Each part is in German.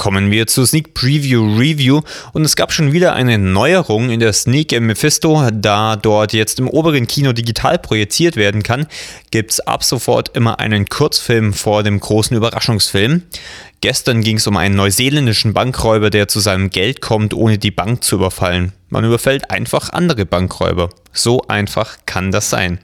Kommen wir zur Sneak Preview Review und es gab schon wieder eine Neuerung in der Sneak im Mephisto. Da dort jetzt im oberen Kino digital projiziert werden kann, gibt es ab sofort immer einen Kurzfilm vor dem großen Überraschungsfilm. Gestern ging es um einen neuseeländischen Bankräuber, der zu seinem Geld kommt, ohne die Bank zu überfallen. Man überfällt einfach andere Bankräuber. So einfach kann das sein.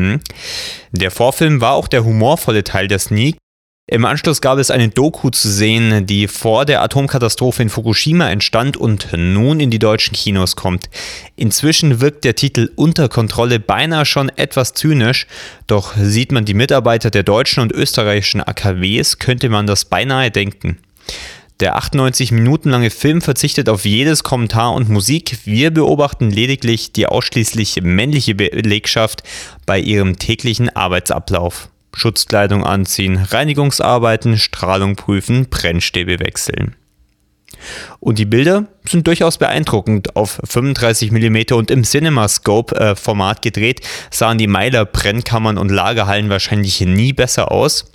Der Vorfilm war auch der humorvolle Teil der Sneak. Im Anschluss gab es eine Doku zu sehen, die vor der Atomkatastrophe in Fukushima entstand und nun in die deutschen Kinos kommt. Inzwischen wirkt der Titel Unter Kontrolle beinahe schon etwas zynisch, doch sieht man die Mitarbeiter der deutschen und österreichischen AKWs, könnte man das beinahe denken. Der 98 Minuten lange Film verzichtet auf jedes Kommentar und Musik. Wir beobachten lediglich die ausschließlich männliche Belegschaft bei ihrem täglichen Arbeitsablauf. Schutzkleidung anziehen, Reinigungsarbeiten, Strahlung prüfen, Brennstäbe wechseln. Und die Bilder sind durchaus beeindruckend. Auf 35 mm und im CinemaScope-Format gedreht, sahen die Meiler Brennkammern und Lagerhallen wahrscheinlich nie besser aus.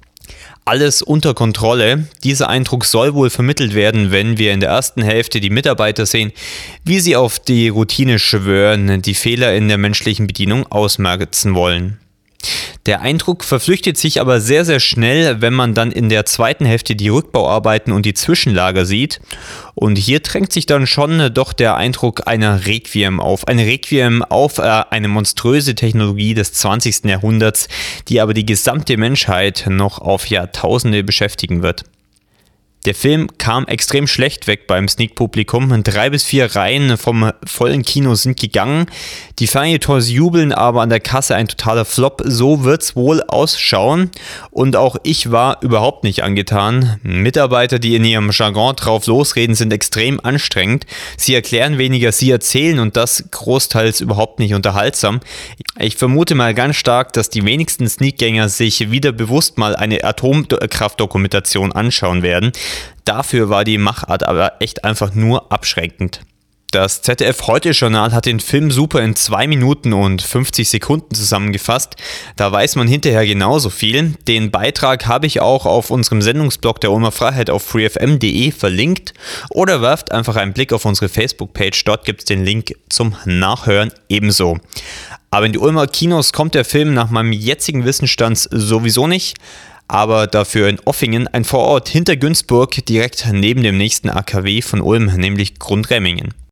Alles unter Kontrolle. Dieser Eindruck soll wohl vermittelt werden, wenn wir in der ersten Hälfte die Mitarbeiter sehen, wie sie auf die Routine schwören, die Fehler in der menschlichen Bedienung ausmerzen wollen. Der Eindruck verflüchtigt sich aber sehr, sehr schnell, wenn man dann in der zweiten Hälfte die Rückbauarbeiten und die Zwischenlager sieht. Und hier drängt sich dann schon doch der Eindruck einer Requiem auf. Eine Requiem auf eine monströse Technologie des 20. Jahrhunderts, die aber die gesamte Menschheit noch auf Jahrtausende beschäftigen wird. Der Film kam extrem schlecht weg beim Sneak-Publikum. 3 bis 4 Reihen vom vollen Kino sind gegangen. Die Feuilletons jubeln, aber an der Kasse ein totaler Flop. So wird's wohl ausschauen. Und auch ich war überhaupt nicht angetan. Mitarbeiter, die in ihrem Jargon drauf losreden, sind extrem anstrengend. Sie erklären weniger, sie erzählen und das großteils überhaupt nicht unterhaltsam. Ich vermute mal ganz stark, dass die wenigsten Sneak-Gänger sich wieder bewusst mal eine Atomkraftdokumentation anschauen werden. Dafür war die Machart aber echt einfach nur abschreckend. Das ZDF-Heute-Journal hat den Film super in 2 Minuten und 50 Sekunden zusammengefasst. Da weiß man hinterher genauso viel. Den Beitrag habe ich auch auf unserem Sendungsblog der Ulmer Freiheit auf freefm.de verlinkt. Oder werft einfach einen Blick auf unsere Facebook-Page, dort gibt es den Link zum Nachhören ebenso. Aber in die Ulmer Kinos kommt der Film nach meinem jetzigen Wissensstand sowieso nicht. Aber dafür in Offingen, ein Vorort hinter Günzburg, direkt neben dem nächsten AKW von Ulm, nämlich Grundremmingen.